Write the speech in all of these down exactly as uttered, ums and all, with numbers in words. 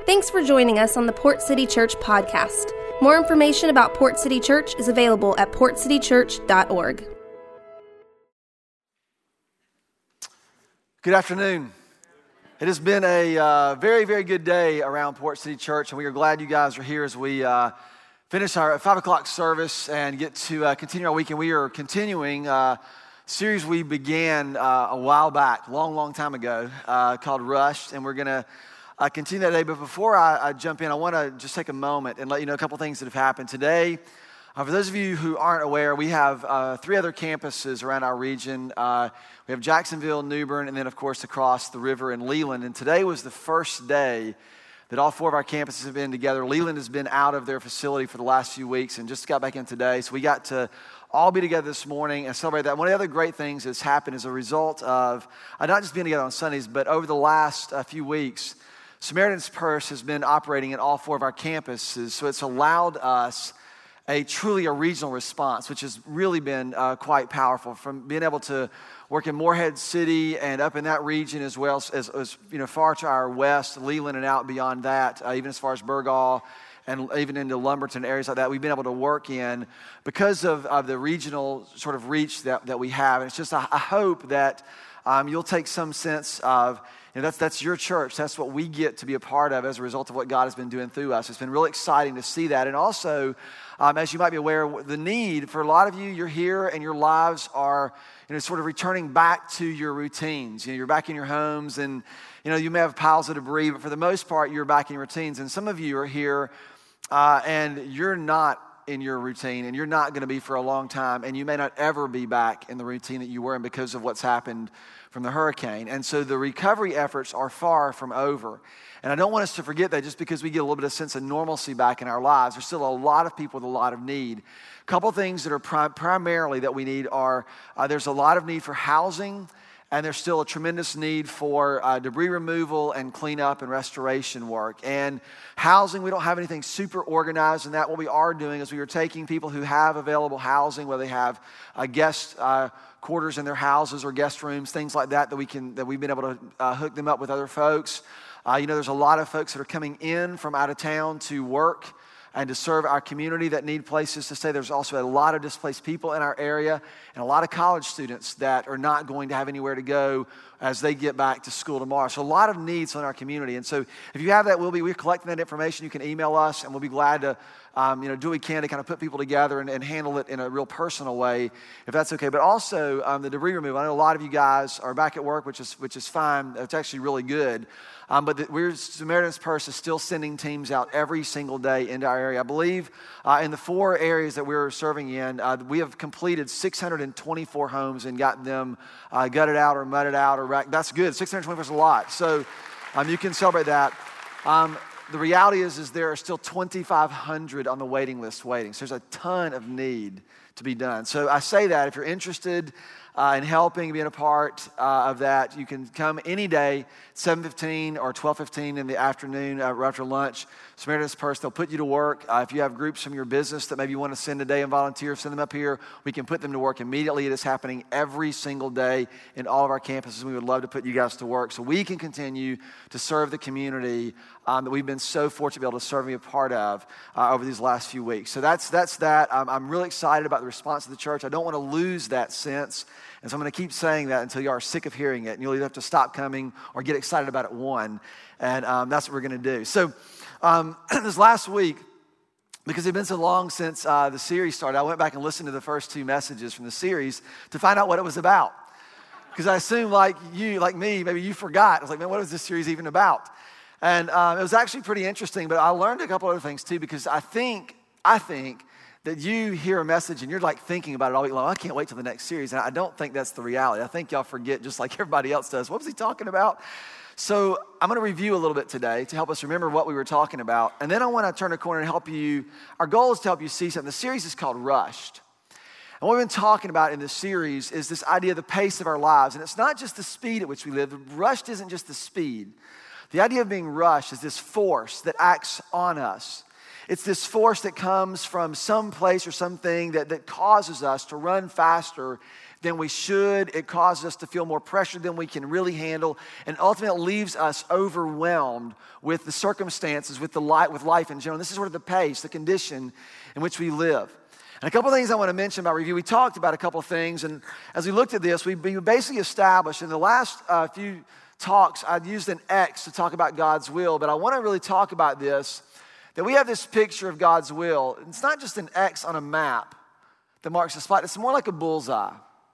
Thanks for joining us on the Port City Church podcast. More information about Port City Church is available at port city church dot org. Good afternoon. It has been a uh, very, very good day around Port City Church, and we are glad you guys are here as we uh, finish our five o'clock service and get to uh, continue our weekend. We are continuing uh, a series we began uh, a while back, long, long time ago, uh, called Rushed, and we're going to uh, continue that day. But before I, I jump in, I want to just take a moment and let you know a couple things that have happened today. Uh, for those of you who aren't aware, we have uh, three other campuses around our region. Uh, we have Jacksonville, New Bern, and then, of course, across the river in Leland. And today was the first day that all four of our campuses have been together. Leland has been out of their facility for the last few weeks and just got back in today. So we got to all be together this morning and celebrate that. One of the other great things that's happened as a result of uh, not just being together on Sundays, but over the last uh, few weeks, Samaritan's Purse has been operating at all four of our campuses. So it's allowed us a truly a regional response, which has really been uh, quite powerful, from being able to work in Morehead City and up in that region, as well as, as, as you know, far to our west, Leland, and out beyond that, uh, even as far as Burgaw and even into Lumberton, areas like that. We've been able to work in because of, of the regional sort of reach that, that we have. And it's just, I, I hope that um, you'll take some sense of, you know, that's, that's your church. That's what we get to be a part of as a result of what God has been doing through us. It's been really exciting to see that. And also, um, as you might be aware, the need for a lot of you, you're here and your lives are, you know, sort of returning back to your routines. You know, you're back in your homes and, you know, you may have piles of debris, but for the most part, you're back in your routines. And some of you are here uh, and you're not in your routine, and you're not going to be for a long time, and you may not ever be back in the routine that you were in because of what's happened from the hurricane. And so the recovery efforts are far from over. And I don't want us to forget that just because we get a little bit of sense of normalcy back in our lives, there's still a lot of people with a lot of need. A couple things that are prim- primarily that we need are, uh, there's a lot of need for housing, and there's still a tremendous need for uh, debris removal and cleanup and restoration work. And housing, we don't have anything super organized in that. What we are doing is we are taking people who have available housing, whether they have uh, guest uh, quarters in their houses or guest rooms, things like that, that we can that we've been able to uh, hook them up with other folks. Uh, you know, there's a lot of folks that are coming in from out of town to work and to serve our community that need places to stay. There's also a lot of displaced people in our area and a lot of college students that are not going to have anywhere to go as they get back to school tomorrow. So a lot of needs in our community. And so if you have that, we'll be, we're collecting that information. You can email us and we'll be glad to um, you know, do what we can to kind of put people together and, and handle it in a real personal way, if that's okay. But also um, the debris removal. I know a lot of you guys are back at work, which is which is fine. It's actually really good. Um, but the, we're, Samaritan's Purse is still sending teams out every single day into our area. I believe uh, in the four areas that we're serving in, uh, we have completed six hundred twenty-four homes and gotten them uh, gutted out or mudded out. or rack. That's good. six hundred twenty-four is a lot. So um, you can celebrate that. Um, the reality is, is there are still twenty-five hundred on the waiting list waiting. So there's a ton of need to be done. So I say that if you're interested Uh, and helping, being a part uh, of that, you can come any day, seven fifteen or twelve fifteen in the afternoon, uh, right after lunch. Samaritan's Purse, they'll put you to work. Uh, if you have groups from your business that maybe you want to send today and volunteer, send them up here. We can put them to work immediately. It is happening every single day in all of our campuses. We would love to put you guys to work so we can continue to serve the community um, that we've been so fortunate to be able to serve and be a part of uh, over these last few weeks. So that's that's that. Um, I'm really excited about the response of the church. I don't want to lose that sense. And so I'm going to keep saying that until you are sick of hearing it. And you'll either have to stop coming or get excited about it one. And um, that's what we're going to do. So um, this last week, because it had been so long since uh, the series started, I went back and listened to the first two messages from the series to find out what it was about. Because I assume like you, like me, maybe you forgot. I was like, man, what is this series even about? And um, it was actually pretty interesting. But I learned a couple other things too, because I think, I think, that you hear a message and you're like thinking about it all week long. I can't wait till the next series. And I don't think that's the reality. I think y'all forget just like everybody else does. What was he talking about? So I'm going to review a little bit today to help us remember what we were talking about. And then I want to turn a corner and help you. Our goal is to help you see something. The series is called Rushed. And what we've been talking about in this series is this idea of the pace of our lives. And it's not just the speed at which we live. Rushed isn't just the speed. The idea of being rushed is this force that acts on us. It's this force that comes from some place or something that, that causes us to run faster than we should. It causes us to feel more pressure than we can really handle, and ultimately leaves us overwhelmed with the circumstances, with the life, with life in general. This is sort of the pace, the condition in which we live. And a couple of things I want to mention about review. We talked about a couple of things, and as we looked at this, we basically established in the last uh, few talks, I'd used an X to talk about God's will, but I want to really talk about this, that we have this picture of God's will. It's not just an X on a map that marks a spot. It's more like a bullseye.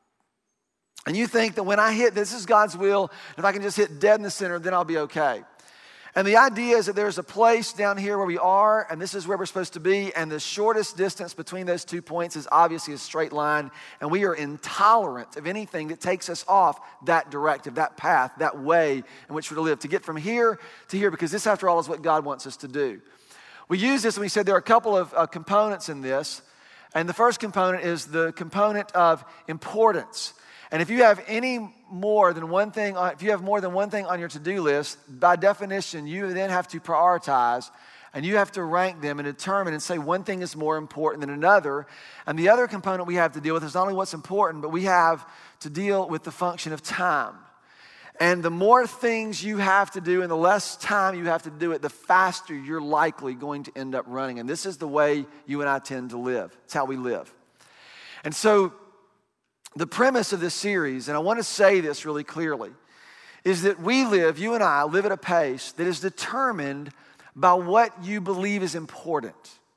And you think that when I hit, this is God's will, if I can just hit dead in the center, then I'll be okay. And the idea is that there's a place down here where we are, and this is where we're supposed to be, and the shortest distance between those two points is obviously a straight line, and we are intolerant of anything that takes us off that directive, that path, that way in which we're to live, to get from here to here, because this, after all, is what God wants us to do. We use this, and we said there are a couple of uh, components in this, and the first component is the component of importance. And if you have any more than one thing, if you have more than one thing on your to-do list, by definition, you then have to prioritize, and you have to rank them and determine and say one thing is more important than another. And the other component we have to deal with is not only what's important, but we have to deal with the function of time. And the more things you have to do and the less time you have to do it, the faster you're likely going to end up running. And this is the way you and I tend to live. It's how we live. And so the premise of this series, and I want to say this really clearly, is that we live, you and I live at a pace that is determined by what you believe is important.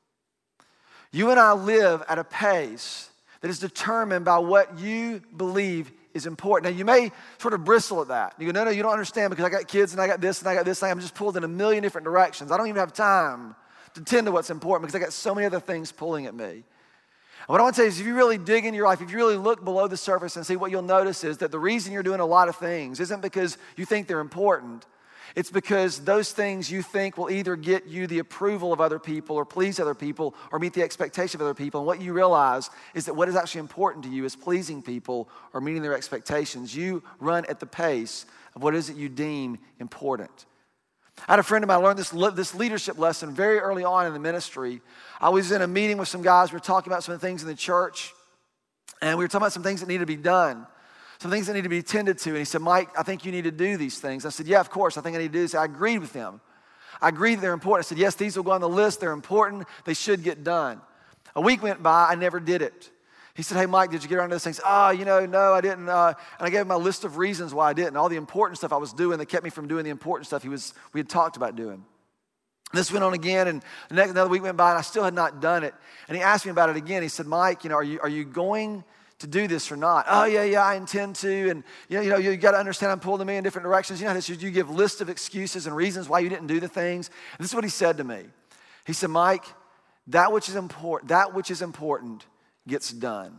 You and I live at a pace that is determined by what you believe is important. Now, you may sort of bristle at that. You go, no, no, you don't understand because I got kids and I got this and I got this. And I'm just pulled in a million different directions. I don't even have time to tend to what's important because I got so many other things pulling at me. What I want to tell you is if you really dig into your life, if you really look below the surface and see, what you'll notice is that the reason you're doing a lot of things isn't because you think they're important. It's because those things you think will either get you the approval of other people or please other people or meet the expectation of other people. And what you realize is that what is actually important to you is pleasing people or meeting their expectations. You run at the pace of what is it you deem important. I had a friend of mine learn this, this leadership lesson very early on in the ministry. I was in a meeting with some guys. We were talking about some of the things in the church. And we were talking about some things that need to be done. Some things that need to be tended to. And he said, Mike, I think you need to do these things. I said, yeah, of course. I think I need to do this. I agreed with him. I agreed that they're important. I said, yes, these will go on the list. They're important. They should get done. A week went by. I never did it. He said, hey, Mike, did you get around to those things? Oh, you know, no, I didn't. Uh, and I gave him a list of reasons why I didn't. All the important stuff I was doing that kept me from doing the important stuff he was, we had talked about doing. And this went on again, and the next, another week went by, and I still had not done it. And he asked me about it again. He said, Mike, you know, are you, are you going to do this or not? Oh, yeah, yeah, I intend to. And, you know, you know, you got to understand I'm pulling me in different directions. You know how this is, you give lists of excuses and reasons why you didn't do the things. And this is what he said to me. He said, Mike, that which is important, that which is important gets done.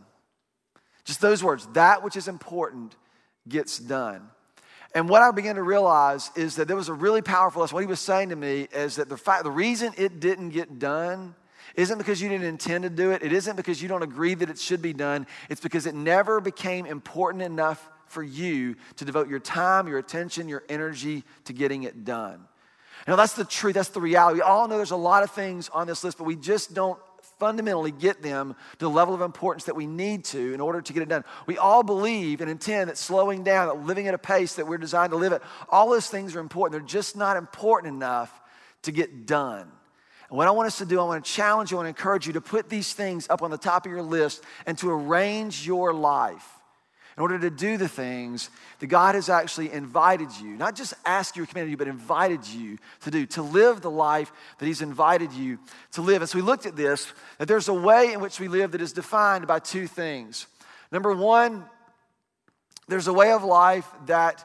Just those words, that which is important gets done. And what I began to realize is that there was a really powerful lesson. What he was saying to me is that the fact, the reason it didn't get done isn't because you didn't intend to do it. It isn't because you don't agree that it should be done. It's because it never became important enough for you to devote your time, your attention, your energy to getting it done. Now, that's the truth. That's the reality. We all know there's a lot of things on this list, but we just don't fundamentally get them to the level of importance that we need to in order to get it done. We all believe and intend that slowing down, that living at a pace that we're designed to live at, all those things are important. They're just not important enough to get done. And what I want us to do, I want to challenge you, I want to encourage you to put these things up on the top of your list and to arrange your life in order to do the things that God has actually invited you, not just asked you or commanded you, but invited you to do, to live the life that He's invited you to live. And so we looked at this, that there's a way in which we live that is defined by two things. Number one, there's a way of life that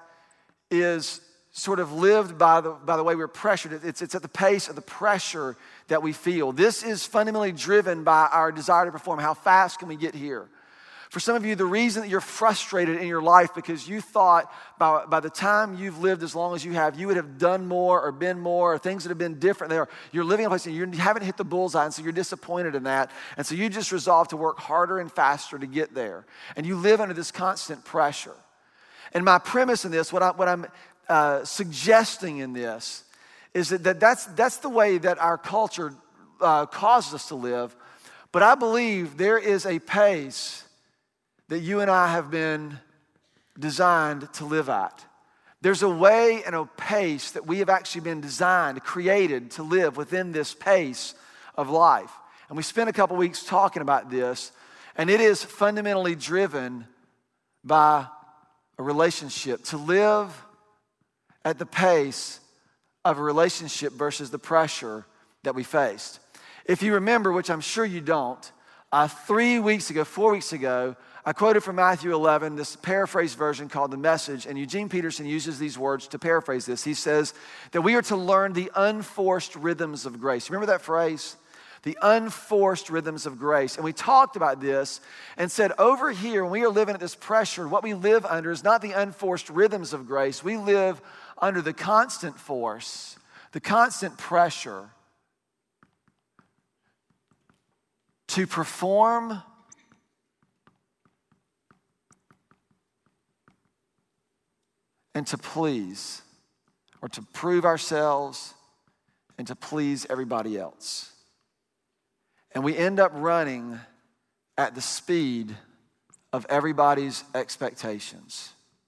is sort of lived by the, by the way we're pressured. It's, it's at the pace of the pressure that we feel. This is fundamentally driven by our desire to perform. How fast can we get here? For some of you, the reason that you're frustrated in your life because you thought by, by the time you've lived as long as you have, you would have done more or been more or things that have been different there. You're living in a place and you haven't hit the bullseye, and so you're disappointed in that. And so you just resolve to work harder and faster to get there. And you live under this constant pressure. And my premise in this, what, I, what I'm uh, suggesting in this, is that, that that's, that's the way that our culture uh, causes us to live. But I believe there is a pace that you and I have been designed to live at. There's a way and a pace that we have actually been designed, created to live within this pace of life. And we spent a couple weeks talking about this, and it is fundamentally driven by a relationship. To live at the pace of a relationship versus the pressure that we faced. If you remember, which I'm sure you don't, uh, three weeks ago, four weeks ago, I quoted from Matthew eleven, this paraphrased version called The Message, and Eugene Peterson uses these words to paraphrase this. He says that we are to learn the unforced rhythms of grace. Remember that phrase? The unforced rhythms of grace. And we talked about this and said over here, when we are living at this pressure, what we live under is not the unforced rhythms of grace. We live under the constant force, the constant pressure to perform and to please, or to prove ourselves and to please everybody else. And we end up running at the speed of everybody's expectations.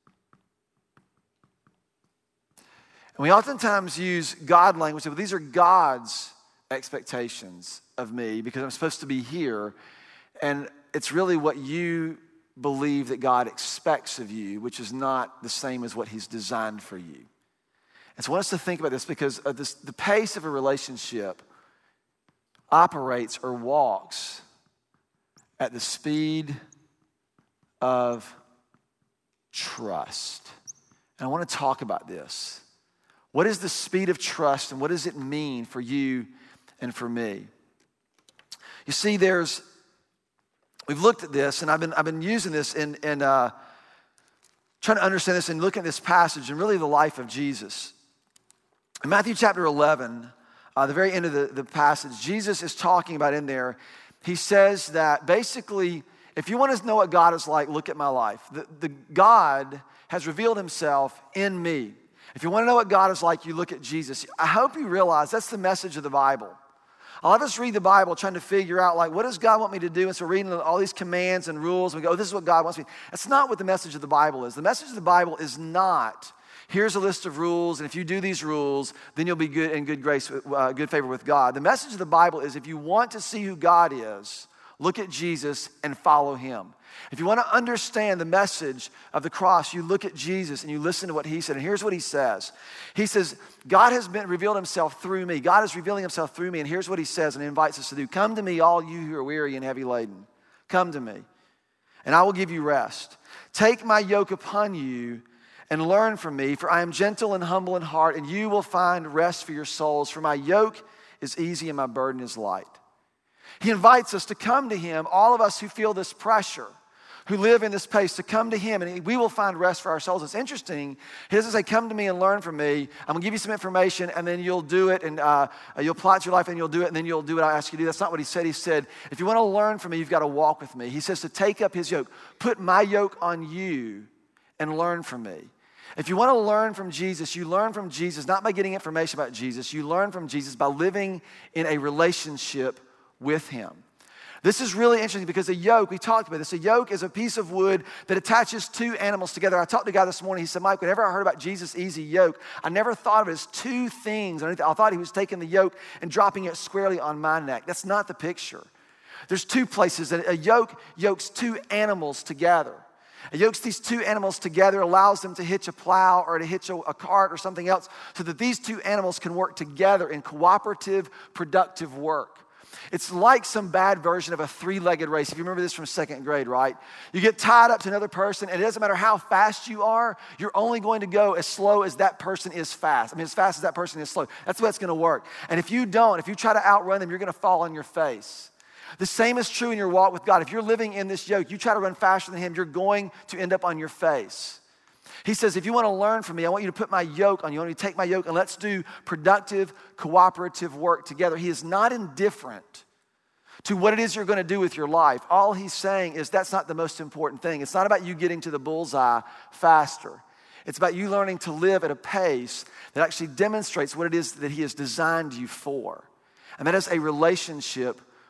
And we oftentimes use God language. Well, these are God's expectations of me because I'm supposed to be here. And it's really what you believe that God expects of you, which is not the same as what he's designed for you. And so I want us to think about this because of this, the pace of a relationship operates or walks at the speed of trust. And I want to talk about this. What is the speed of trust and what does it mean for you and for me? You see, there's We've looked at this, and I've been I've been using this in, in uh, trying to understand this and looking at this passage and really the life of Jesus. In Matthew chapter eleven, uh, the very end of the, the passage, Jesus is talking about in there. He says that basically, if you want to know what God is like, look at my life. The, the God has revealed himself in me. If you want to know what God is like, you look at Jesus. I hope you realize that's the message of the Bible. A lot of us read the Bible trying to figure out, like, what does God want me to do? And so we're reading all these commands and rules, and we go, oh, this is what God wants me. That's not what the message of the Bible is. The message of the Bible is not, here's a list of rules, and if you do these rules, then you'll be good in good grace, uh, good favor with God. The message of the Bible is if you want to see who God is, look at Jesus and follow him. If you want to understand the message of the cross, you look at Jesus and you listen to what he said. And here's what he says. He says, God has been revealed himself through me. God is revealing himself through me. And here's what he says and he invites us to do. Come to me, all you who are weary and heavy laden. Come to me, and I will give you rest. Take my yoke upon you and learn from me, for I am gentle and humble in heart, and you will find rest for your souls. For my yoke is easy and my burden is light. He invites us to come to him, all of us who feel this pressure, who live in this pace, to come to him, and we will find rest for our souls. It's interesting. He doesn't say, come to me and learn from me. I'm going to give you some information, and then you'll do it, and uh, you'll apply it to your life, and you'll do it, and then you'll do what I ask you to do. That's not what he said. He said, if you want to learn from me, you've got to walk with me. He says to take up his yoke. Put my yoke on you and learn from me. If you want to learn from Jesus, you learn from Jesus not by getting information about Jesus. You learn from Jesus by living in a relationship with him. This is really interesting because a yoke, we talked about this, a yoke is a piece of wood that attaches two animals together. I talked to a guy this morning, he said, Mike, whenever I heard about Jesus' easy yoke, I never thought of it as two things. I thought he was taking the yoke and dropping it squarely on my neck. That's not the picture. There's two places that a yoke yokes two animals together. It yokes these two animals together, allows them to hitch a plow or to hitch a, a cart or something else so that these two animals can work together in cooperative, productive work. It's like some bad version of a three-legged race. If you remember this from second grade, right? You get tied up to another person, and it doesn't matter how fast you are, you're only going to go as slow as that person is fast. I mean, as fast as that person is slow. That's what's going to work. And if you don't, if you try to outrun them, you're going to fall on your face. The same is true in your walk with God. If you're living in this yoke, you try to run faster than him, you're going to end up on your face. He says, if you want to learn from me, I want you to put my yoke on you. I want you to take my yoke and let's do productive, cooperative work together. He is not indifferent to what it is you're going to do with your life. All he's saying is that's not the most important thing. It's not about you getting to the bullseye faster. It's about you learning to live at a pace that actually demonstrates what it is that he has designed you for. And that is a relationship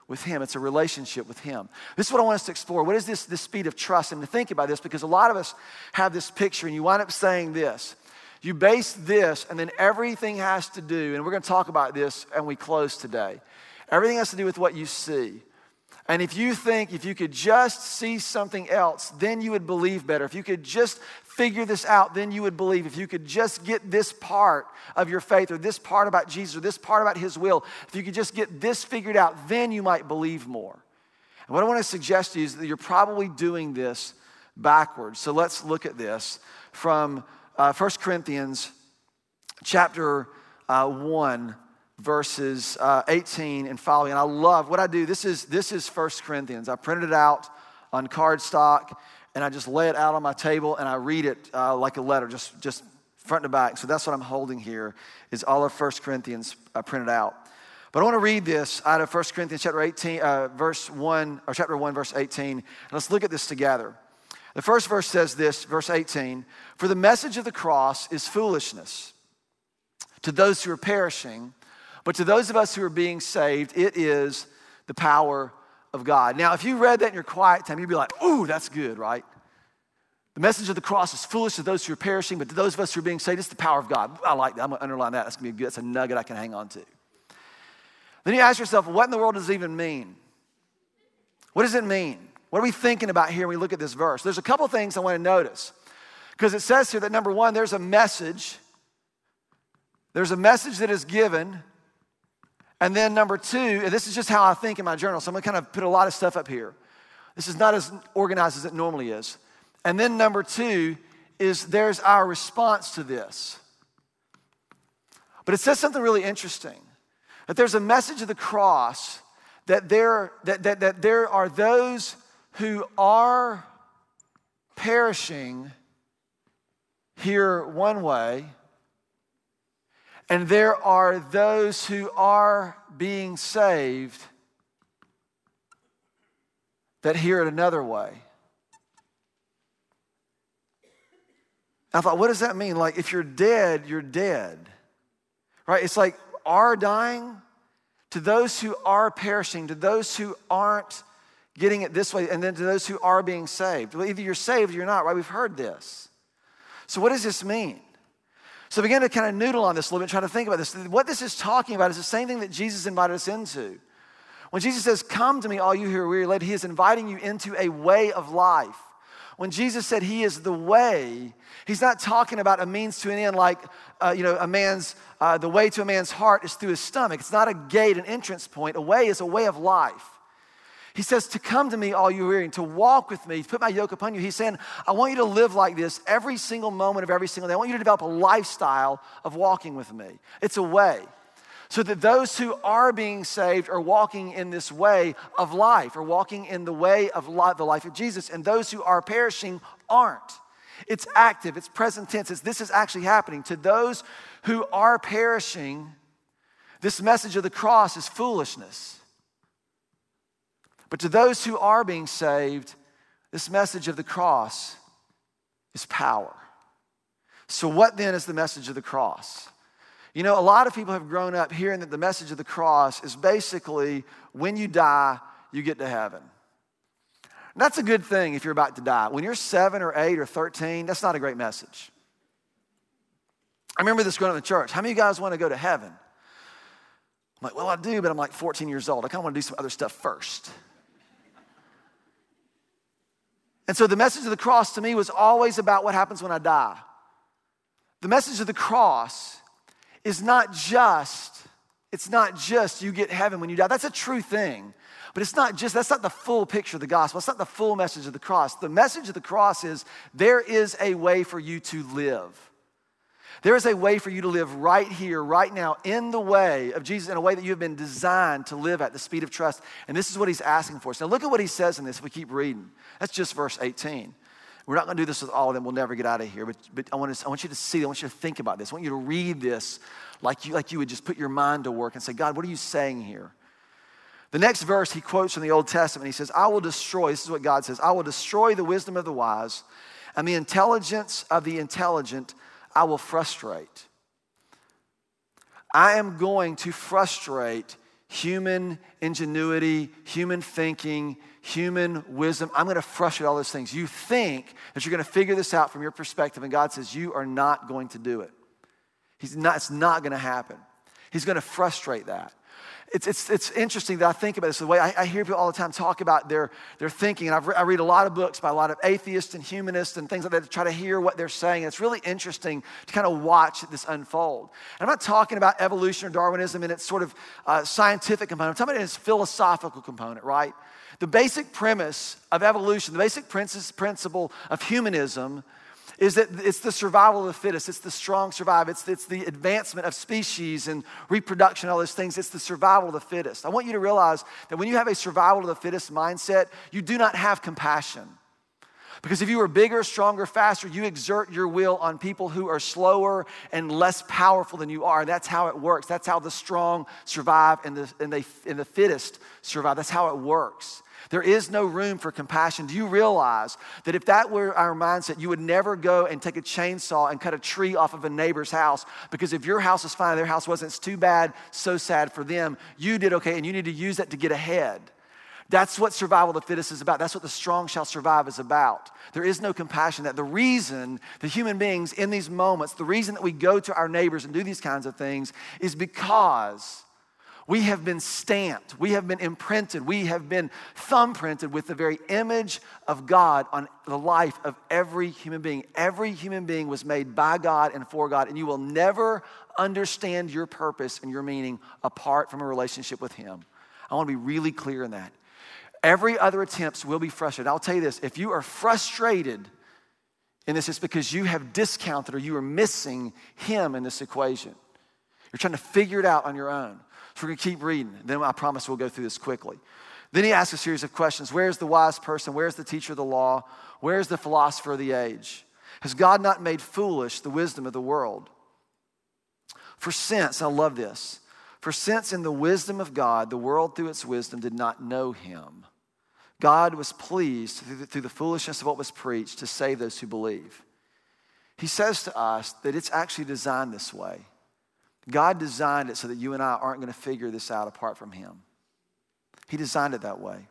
with him. It's a relationship with him. This is what I want us to explore. What is this, this speed of trust? And to think about this, because a lot of us have this picture, and you wind up saying this. You base this, and then everything has to do, and we're going to talk about this, and we close today. Everything has to do with what you see. And if you think if you could just see something else, then you would believe better. If you could just figure this out, then you would believe. If you could just get this part of your faith, or this part about Jesus, or this part about his will, if you could just get this figured out, then you might believe more. And what I want to suggest to you is that you're probably doing this backwards. So let's look at this from uh, First Corinthians chapter uh, one, verses uh, eighteen and following. And I love what I do. This is this is First Corinthians. I printed it out on cardstock, and I just lay it out on my table, and I read it uh, like a letter, just, just front to back. So that's what I'm holding here, is all of First Corinthians uh, printed out. But I want to read this out of First Corinthians chapter eighteen, uh, verse one, or chapter one, verse eighteen. And let's look at this together. The first verse says this, verse eighteen, "For the message of the cross is foolishness to those who are perishing, but to those of us who are being saved, it is the power of God." Now, if you read that in your quiet time, you'd be like, ooh, that's good, right? The message of the cross is foolish to those who are perishing, but to those of us who are being saved, it's the power of God. I like that. I'm going to underline that. That's going to be good. That's a nugget I can hang on to. Then you ask yourself, what in the world does it even mean? What does it mean? What are we thinking about here when we look at this verse? There's a couple things I want to notice. Because it says here that, number one, there's a message. There's a message that is given. And then number two, and this is just how I think in my journal, so I'm going to kind of put a lot of stuff up here. This is not as organized as it normally is. And then number two is there's our response to this. But it says something really interesting, that there's a message of the cross, that there, that, that, that there are those who are perishing here one way, and there are those who are being saved that hear it another way. I thought, what does that mean? Like, if you're dead, you're dead. Right? It's like, are dying to those who are perishing, to those who aren't getting it this way, and then to those who are being saved. Well, either you're saved or you're not, right? We've heard this. So what does this mean? So I began to kind of noodle on this a little bit, trying to think about this. What this is talking about is the same thing that Jesus invited us into. When Jesus says, "Come to me, all you who are weary laden," he is inviting you into a way of life. When Jesus said he is the way, he's not talking about a means to an end, like uh, you know, a man's uh, the way to a man's heart is through his stomach. It's not a gate, an entrance point. A way is a way of life. He says to come to me, all you weary, and to walk with me, to put my yoke upon you. He's saying, I want you to live like this every single moment of every single day. I want you to develop a lifestyle of walking with me. It's a way. So that those who are being saved are walking in this way of life, or walking in the way of life, the life of Jesus. And those who are perishing aren't. It's active, it's present tense. It's, this is actually happening. To those who are perishing, this message of the cross is foolishness. But to those who are being saved, this message of the cross is power. So what then is the message of the cross? You know, a lot of people have grown up hearing that the message of the cross is basically when you die, you get to heaven. And that's a good thing if you're about to die. When you're seven or eight or thirteen, that's not a great message. I remember this growing up in the church. How many of you guys want to go to heaven? I'm like, well, I do, but I'm like fourteen years old. I kind of want to do some other stuff first. And so the message of the cross to me was always about what happens when I die. The message of the cross is not just, it's not just you get heaven when you die. That's a true thing. But it's not just, that's not the full picture of the gospel. It's not the full message of the cross. The message of the cross is there is a way for you to live. There is a way for you to live right here, right now, in the way of Jesus, in a way that you have been designed to live at, the speed of trust. And this is what he's asking for us. Now look at what he says in this if we keep reading. That's just verse eighteen. We're not going to do this with all of them. We'll never get out of here. But, but I, want to, I want you to see, I want you to think about this. I want you to read this like you, like you would just put your mind to work and say, God, what are you saying here? The next verse he quotes from the Old Testament. He says, I will destroy, this is what God says, I will destroy the wisdom of the wise, and the intelligence of the intelligent I will frustrate. I am going to frustrate human ingenuity, human thinking, human wisdom. I'm going to frustrate all those things. You think that you're going to figure this out from your perspective, and God says you are not going to do it. He's not, it's not going to happen. He's going to frustrate that. It's, it's, it's interesting that I think about this, the way I, I hear people all the time talk about their, their thinking, and I've re- I read a lot of books by a lot of atheists and humanists and things like that to try to hear what they're saying. And it's really interesting to kind of watch this unfold. And I'm not talking about evolution or Darwinism in its sort of uh, scientific component. I'm talking about its philosophical component, right? The basic premise of evolution, the basic principle of humanism is that it's the survival of the fittest. It's the strong survive. It's, it's the advancement of species and reproduction, all those things. It's the survival of the fittest. I want you to realize that when you have a survival of the fittest mindset, you do not have compassion. Because if you are bigger, stronger, faster, you exert your will on people who are slower and less powerful than you are. That's how it works. That's how the strong survive and the, and they, and the fittest survive. That's how it works. There is no room for compassion. Do you realize that if that were our mindset, you would never go and take a chainsaw and cut a tree off of a neighbor's house? Because if your house was fine and their house wasn't, it's too bad, so sad for them. You did okay, and you need to use that to get ahead. That's what survival of the fittest is about. That's what the strong shall survive is about. There is no compassion. That the reason the human beings in these moments, the reason that we go to our neighbors and do these kinds of things is because we have been stamped, we have been imprinted, we have been thumbprinted with the very image of God on the life of every human being. Every human being was made by God and for God, and you will never understand your purpose and your meaning apart from a relationship with Him. I want to be really clear in that. Every other attempt will be frustrated. I'll tell you this, if you are frustrated in this, it's because you have discounted or you are missing Him in this equation. You're trying to figure it out on your own. So we're going to keep reading. Then I promise we'll go through this quickly. Then he asks a series of questions. Where's the wise person? Where's the teacher of the law? Where's the philosopher of the age? Has God not made foolish the wisdom of the world? For since, I love this, for since in the wisdom of God, the world through its wisdom did not know Him, God was pleased through the, through the foolishness of what was preached to save those who believe. He says to us that it's actually designed this way. God designed it so that you and I aren't going to figure this out apart from Him. He designed it that way.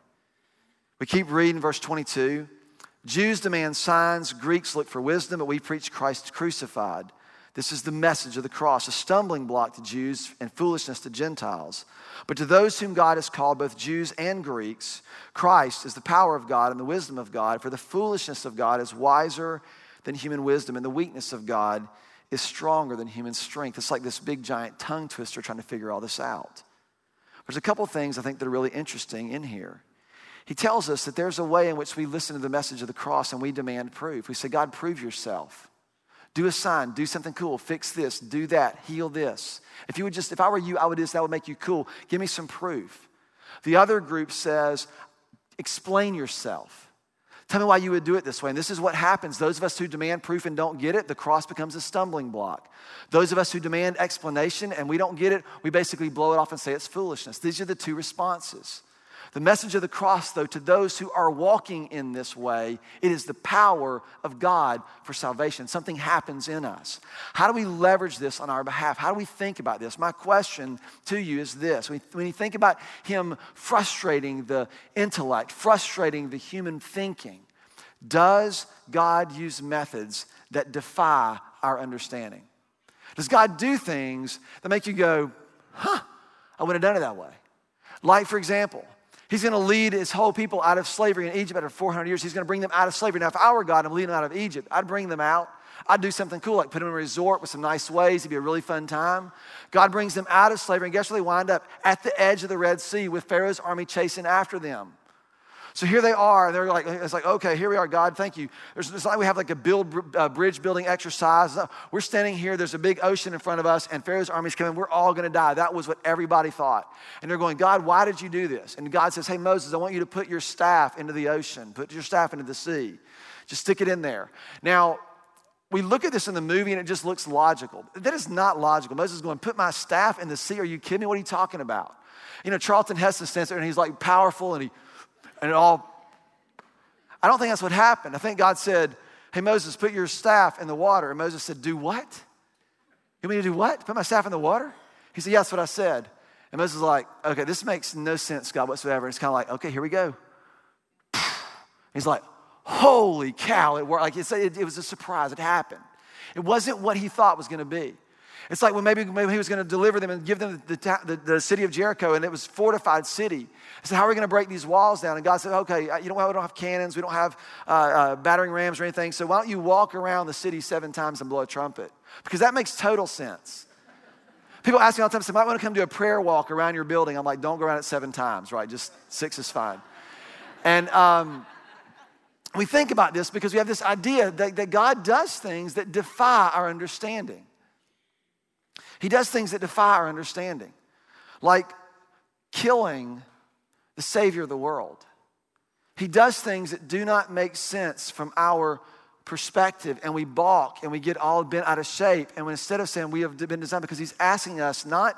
We keep reading verse twenty-two. Jews demand signs, Greeks look for wisdom, but we preach Christ crucified. This is the message of the cross, a stumbling block to Jews and foolishness to Gentiles. But to those whom God has called, both Jews and Greeks, Christ is the power of God and the wisdom of God. For the foolishness of God is wiser than human wisdom, and the weakness of God is stronger than human strength. It's like this big giant tongue twister trying to figure all this out. There's a couple things I think that are really interesting in here. He tells us that there's a way in which we listen to the message of the cross and we demand proof. We say, God, prove yourself. Do a sign, do something cool, fix this, do that, heal this. If you would just, if I were you, I would just, that would make you cool. Give me some proof. The other group says, explain yourself. Tell me why you would do it this way. And this is what happens. Those of us who demand proof and don't get it, the cross becomes a stumbling block. Those of us who demand explanation and we don't get it, we basically blow it off and say it's foolishness. These are the two responses. The message of the cross, though, to those who are walking in this way, it is the power of God for salvation. Something happens in us. How do we leverage this on our behalf? How do we think about this? My question to you is this. When you think about Him frustrating the intellect, frustrating the human thinking, does God use methods that defy our understanding? Does God do things that make you go, huh, I wouldn't have done it that way? Like, for example, He's going to lead His whole people out of slavery in Egypt after four hundred years. He's going to bring them out of slavery. Now, if I were God, I'm leading them out of Egypt. I'd bring them out. I'd do something cool, like put them in a resort with some nice waves. It'd be a really fun time. God brings them out of slavery, and guess where they wind up? At the edge of the Red Sea with Pharaoh's army chasing after them. So here they are, and they're like, it's like, okay, here we are, God, thank you. There's, it's like we have like a build uh, bridge building exercise. We're standing here, there's a big ocean in front of us, and Pharaoh's army's coming, we're all gonna die. That was what everybody thought. And they're going, God, why did you do this? And God says, hey, Moses, I want you to put your staff into the ocean, put your staff into the sea. Just stick it in there. Now, we look at this in the movie and it just looks logical. That is not logical. Moses is going, put my staff in the sea? Are you kidding me? What are you talking about? You know, Charlton Heston stands there and he's like powerful and he, and it all, I don't think that's what happened. I think God said, hey, Moses, put your staff in the water. And Moses said, do what? You want me to do what? Put my staff in the water? He said, yeah, that's what I said. And Moses is like, okay, this makes no sense, God, whatsoever. And it's kind of like, okay, here we go. He's like, holy cow, it worked. Like it's, it, it was a surprise, it happened. It wasn't what he thought was gonna be. It's like when maybe, maybe he was gonna deliver them and give them the, the, the city of Jericho, and it was a fortified city. He said, how are we gonna break these walls down? And God said, okay, you know, we don't have cannons, we don't have uh, uh, battering rams or anything, so why don't you walk around the city seven times and blow a trumpet? Because that makes total sense. People ask me all the time, so I might wanna come do a prayer walk around your building. I'm like, don't go around it seven times, right? Just six is fine. And um, we think about this because we have this idea that, that God does things that defy our understanding. He does things that defy our understanding, like killing the Savior of the world. He does things that do not make sense from our perspective, and we balk and we get all bent out of shape. And when instead of saying we have been designed, because he's asking us not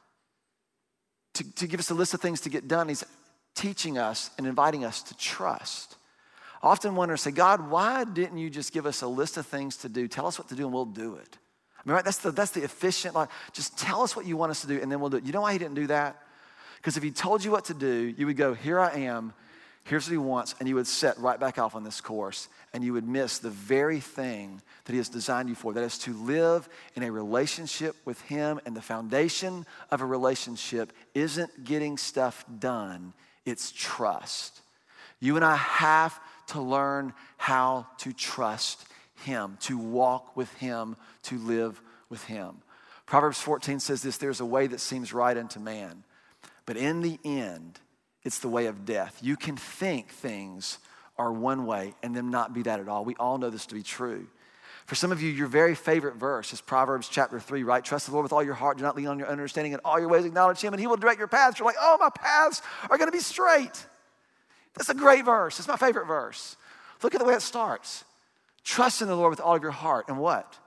to, to give us a list of things to get done, he's teaching us and inviting us to trust. I often wonder, say, God, why didn't you just give us a list of things to do? Tell us what to do and we'll do it. I mean, right? That's the, that's the efficient, like, just tell us what you want us to do and then we'll do it. You know why he didn't do that? Because if he told you what to do, you would go, here I am, here's what he wants, and you would set right back off on this course, and you would miss the very thing that he has designed you for, that is to live in a relationship with him, and the foundation of a relationship isn't getting stuff done, it's trust. You and I have to learn how to trust him, to walk with him, to live with him. Proverbs fourteen says this, there's a way that seems right unto man, but in the end, it's the way of death. You can think things are one way and them not be that at all. We all know this to be true. For some of you, your very favorite verse is Proverbs chapter three, right? Trust the Lord with all your heart. Do not lean on your understanding. In all your ways acknowledge him, and he will direct your paths. You're like, oh, my paths are going to be straight. That's a great verse. It's my favorite verse. Look at the way it starts. Trust in the Lord with all of your heart. And what?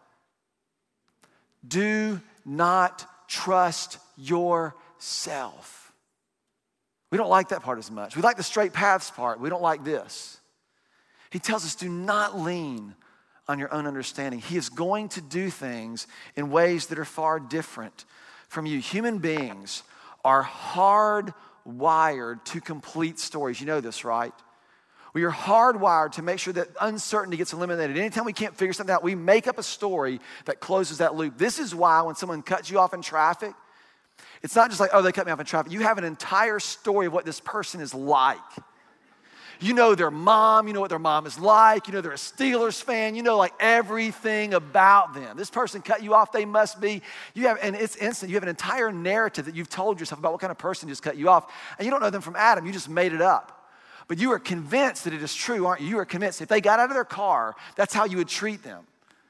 Do not trust yourself. We don't like that part as much. We like the straight paths part. We don't like this. He tells us, do not lean on your own understanding. He is going to do things in ways that are far different from you. Human beings are hardwired to complete stories. You know this, right? We are hardwired to make sure that uncertainty gets eliminated. Anytime we can't figure something out, we make up a story that closes that loop. This is why when someone cuts you off in traffic, it's not just like, oh, they cut me off in traffic. You have an entire story of what this person is like. You know their mom, you know what their mom is like, you know they're a Steelers fan, you know like everything about them. This person cut you off, they must be. You have, and it's instant, you have an entire narrative that you've told yourself about what kind of person just cut you off. And you don't know them from Adam, you just made it up. But you are convinced that it is true, aren't you? You are convinced if they got out of their car, that's how you would treat them.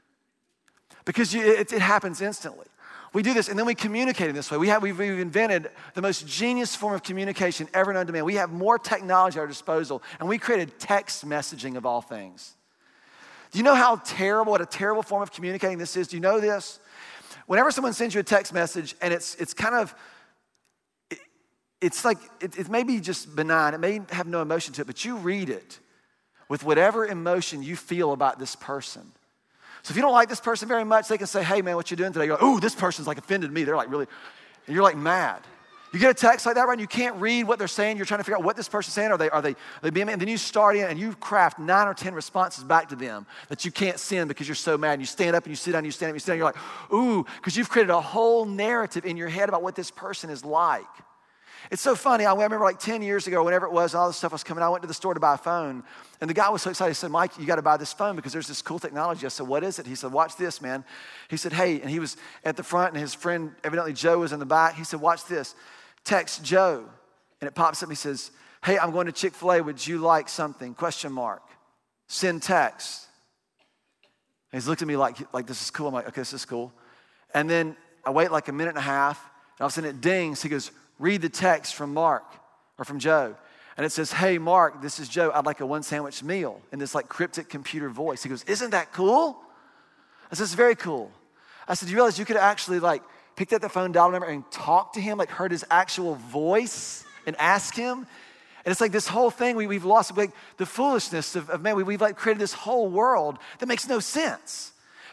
Because you, it, it happens instantly. We do this, and then we communicate in this way. We have, we've, we've invented the most genius form of communication ever known to man. We have more technology at our disposal, and we created text messaging of all things. Do you know how terrible, what a terrible form of communicating this is? Do you know this? Whenever someone sends you a text message, and it's it's kind of, it, it's like, it, it may be just benign, it may have no emotion to it, but you read it with whatever emotion you feel about this person. So if you don't like this person very much, they can say, hey man, what you doing today? You're like, ooh, this person's like offended me. They're like really, and you're like mad. You get a text like that, right? And you can't read what they're saying. You're trying to figure out what this person's saying. Are they, are they, are they being mad? And then you start in and you craft nine or ten responses back to them that you can't send because you're so mad. And you stand up and you sit down, and you stand up, and you sit down, and you're like, ooh, because you've created a whole narrative in your head about what this person is like. It's so funny. I remember like ten years ago, whenever it was, and all this stuff was coming out, I went to the store to buy a phone. And the guy was so excited. He said, Mike, you got to buy this phone because there's this cool technology. I said, what is it? He said, watch this, man. He said, hey, and he was at the front, and his friend, evidently Joe, was in the back. He said, watch this. Text Joe. And it pops up, and he says, hey, I'm going to Chick-fil-A. Would you like something? Question mark. Send text. And he's looked at me like, like, this is cool. I'm like, okay, this is cool. And then I wait like a minute and a half, and all of a sudden it dings. He goes, read the text from Mark, or from Joe. And it says, hey, Mark, this is Joe. I'd like a one sandwich meal, in this like cryptic computer voice. He goes, isn't that cool? I said, it's very cool. I said, do you realize you could actually like pick up the phone, dial number, and talk to him, like heard his actual voice and ask him? And it's like this whole thing, we, we've lost like the foolishness of, of man, we, we've like created this whole world that makes no sense.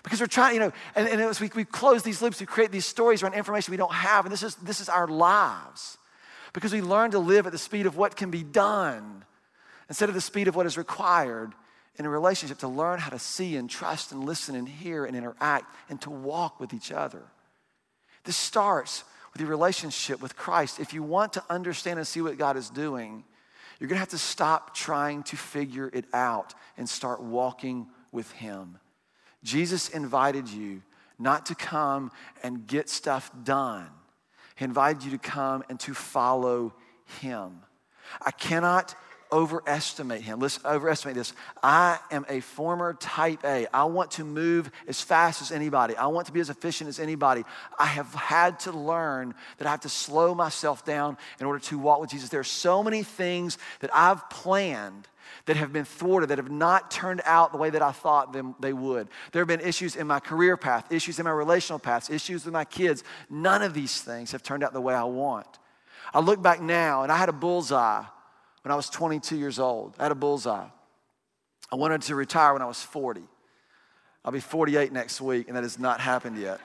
Because we're trying, you know, and, and as we, we close these loops, we create these stories around information we don't have, and this is, this is our lives. Because we learn to live at the speed of what can be done instead of the speed of what is required in a relationship, to learn how to see and trust and listen and hear and interact and to walk with each other. This starts with your relationship with Christ. If you want to understand and see what God is doing, you're going to have to stop trying to figure it out and start walking with him. Jesus invited you not to come and get stuff done. He invited you to come and to follow him. I cannot overestimate him. Listen, overestimate this. I am a former type A. I want to move as fast as anybody. I want to be as efficient as anybody. I have had to learn that I have to slow myself down in order to walk with Jesus. There are so many things that I've planned that have been thwarted, that have not turned out the way that I thought them they would. There have been issues in my career path, issues in my relational paths, issues with my kids. None of these things have turned out the way I want. I look back now, and I had a bullseye when I was twenty-two years old. I had a bullseye. I wanted to retire when I was forty. I'll be forty-eight next week, and that has not happened yet.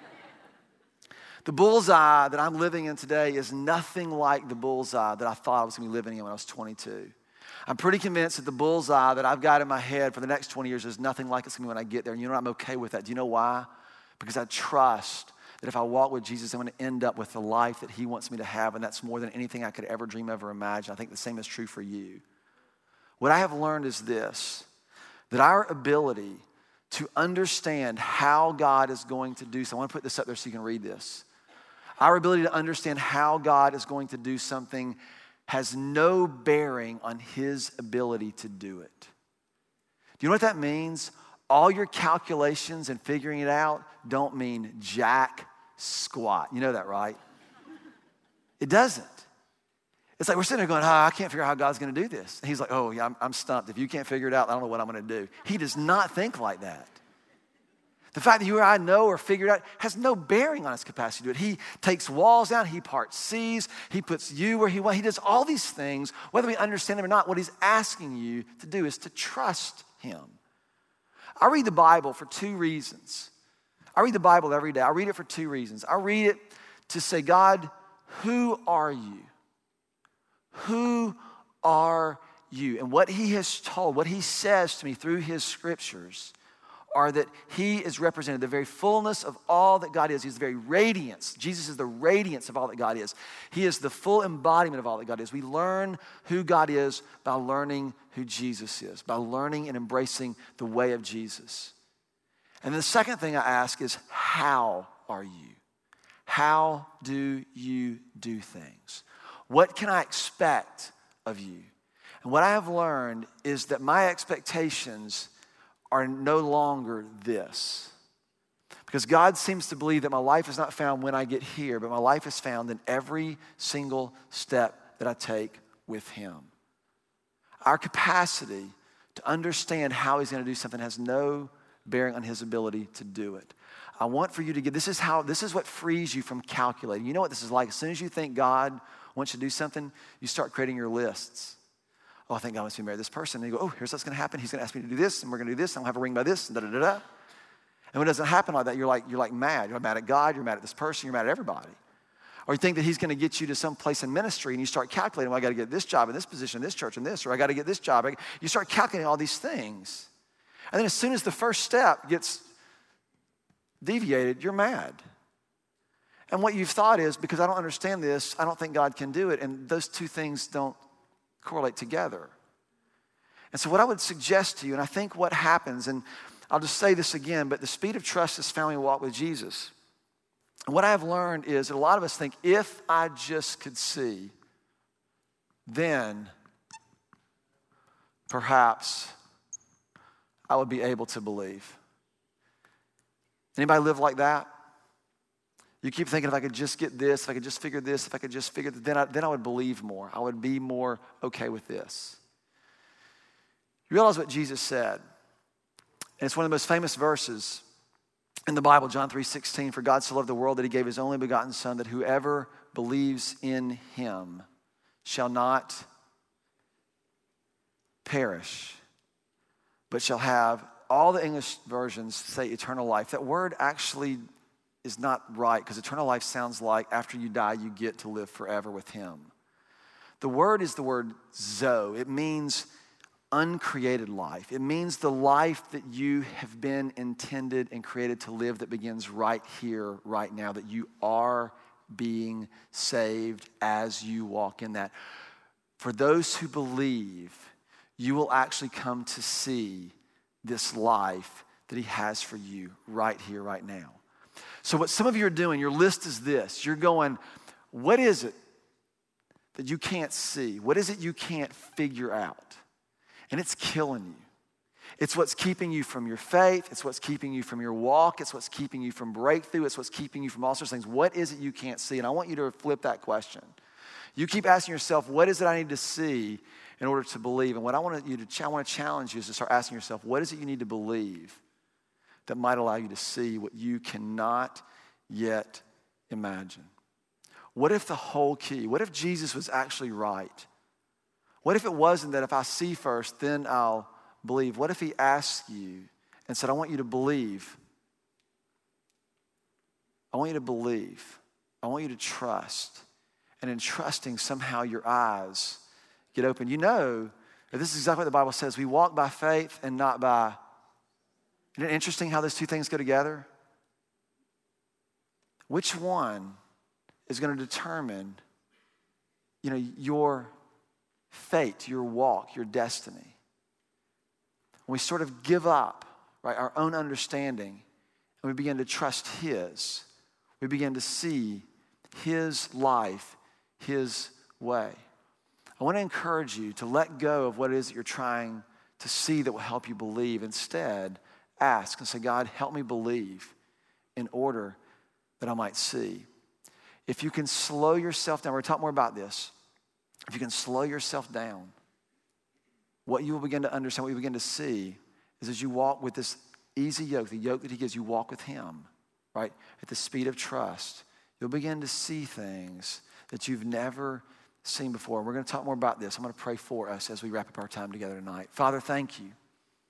The bullseye that I'm living in today is nothing like the bullseye that I thought I was going to be living in when I was twenty-two. I'm pretty convinced that the bullseye that I've got in my head for the next twenty years is nothing like it's going to be when I get there. And you know what? I'm okay with that. Do you know why? Because I trust that if I walk with Jesus, I'm going to end up with the life that he wants me to have, and that's more than anything I could ever dream of or imagine. I think the same is true for you. What I have learned is this, that our ability to understand how God is going to do something, I want to put this up there so you can read this. Our ability to understand how God is going to do something has no bearing on his ability to do it. Do you know what that means? All your calculations and figuring it out don't mean jack squat. You know that, right? It doesn't. It's like we're sitting there going, oh, I can't figure out how God's going to do this. And he's like, oh, yeah, I'm, I'm stumped. If you can't figure it out, I don't know what I'm going to do. He does not think like that. The fact that you or I know or figure it out has no bearing on his capacity to do it. He takes walls down. He parts seas. He puts you where he wants. He does all these things, whether we understand them or not. What he's asking you to do is to trust him. I read the Bible for two reasons. I read the Bible every day. I read it for two reasons. I read it to say, God, who are you? Who are you? And what he has told, what he says to me through his scriptures are that he is represented, the very fullness of all that God is. He's the very radiance. Jesus is the radiance of all that God is. He is the full embodiment of all that God is. We learn who God is by learning who Jesus is, by learning and embracing the way of Jesus. And the second thing I ask is, how are you? How do you do things? What can I expect of you? And what I have learned is that my expectations are no longer this. Because God seems to believe that my life is not found when I get here, but my life is found in every single step that I take with him. Our capacity to understand how he's going to do something has no bearing on his ability to do it. I want for you to get, this is how, this is what frees you from calculating. You know what this is like? As soon as you think God wants you to do something, you start creating your lists. Oh, I think God wants me to marry this person. And you go, oh, here's what's going to happen. He's going to ask me to do this, and we're going to do this, and I'll have a ring by this, and da-da-da-da. And when it doesn't happen like that, you're like, you're like mad. You're mad at God. You're mad at this person. You're mad at everybody. Or you think that he's going to get you to some place in ministry, and you start calculating, well, I got to get this job in this position, this church, and this, or I got to get this job. You start calculating all these things. And then as soon as the first step gets deviated, you're mad. And what you've thought is, because I don't understand this, I don't think God can do it. And those two things don't correlate together. And so what I would suggest to you, and I think what happens, and I'll just say this again, but the speed of trust is found when we walk with Jesus. And what I've learned is that a lot of us think, if I just could see, then perhaps I would be able to believe. Anybody live like that? You keep thinking, if I could just get this, if I could just figure this, if I could just figure that, then I, then I would believe more. I would be more okay with this. You realize what Jesus said. And it's one of the most famous verses in the Bible, John three sixteen. For God so loved the world that he gave his only begotten son, that whoever believes in him shall not perish, but shall have all the English versions say eternal life. That word actually is not right because eternal life sounds like after you die, you get to live forever with him. The word is the word zoe. It means uncreated life. It means the life that you have been intended and created to live that begins right here, right now, that you are being saved as you walk in that. For those who believe, you will actually come to see this life that he has for you right here, right now. So what some of you are doing, your list is this. You're going, what is it that you can't see? What is it you can't figure out? And it's killing you. It's what's keeping you from your faith. It's what's keeping you from your walk. It's what's keeping you from breakthrough. It's what's keeping you from all sorts of things. What is it you can't see? And I want you to flip that question. You keep asking yourself, what is it I need to see in order to believe? And what I want you to, I want to challenge you is to start asking yourself, what is it you need to believe that might allow you to see what you cannot yet imagine? What if the whole key, what if Jesus was actually right? What if it wasn't that if I see first, then I'll believe? What if he asked you and said, I want you to believe. I want you to believe. I want you to trust. And in trusting, somehow your eyes get open. You know, this is exactly what the Bible says. We walk by faith and not by. Isn't it interesting how those two things go together? Which one is going to determine, you know, your fate, your walk, your destiny? When we sort of give up, right, our own understanding and we begin to trust his, we begin to see his life, his way. I want to encourage you to let go of what it is that you're trying to see that will help you believe. Instead, ask and say, God, help me believe in order that I might see. If you can slow yourself down, we're going to talk more about this. If you can slow yourself down, what you will begin to understand, what you begin to see is as you walk with this easy yoke, the yoke that he gives you, walk with him, right? At the speed of trust, you'll begin to see things that you've never seen before. And we're going to talk more about this. I'm going to pray for us as we wrap up our time together tonight. Father, thank you.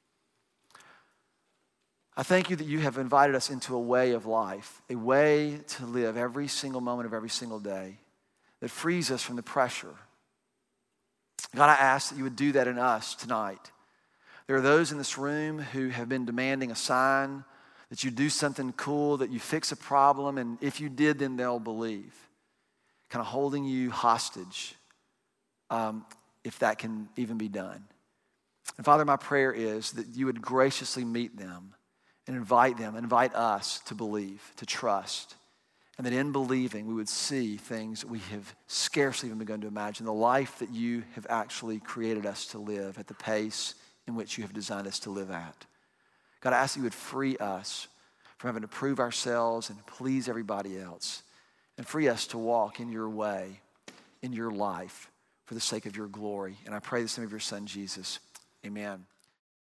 I thank you that you have invited us into a way of life, a way to live every single moment of every single day that frees us from the pressure. God, I ask that you would do that in us tonight. There are those in this room who have been demanding a sign, that you do something cool, that you fix a problem, and if you did, then they'll believe. Kind of holding you hostage, um, if that can even be done. And Father, my prayer is that you would graciously meet them and invite them, invite us to believe, to trust, and that in believing we would see things that we have scarcely even begun to imagine, the life that you have actually created us to live at the pace in which you have designed us to live at. God, I ask that you would free us from having to prove ourselves and please everybody else, and free us to walk in your way, in your life, for the sake of your glory. And I pray this in the name of your Son, Jesus. Amen.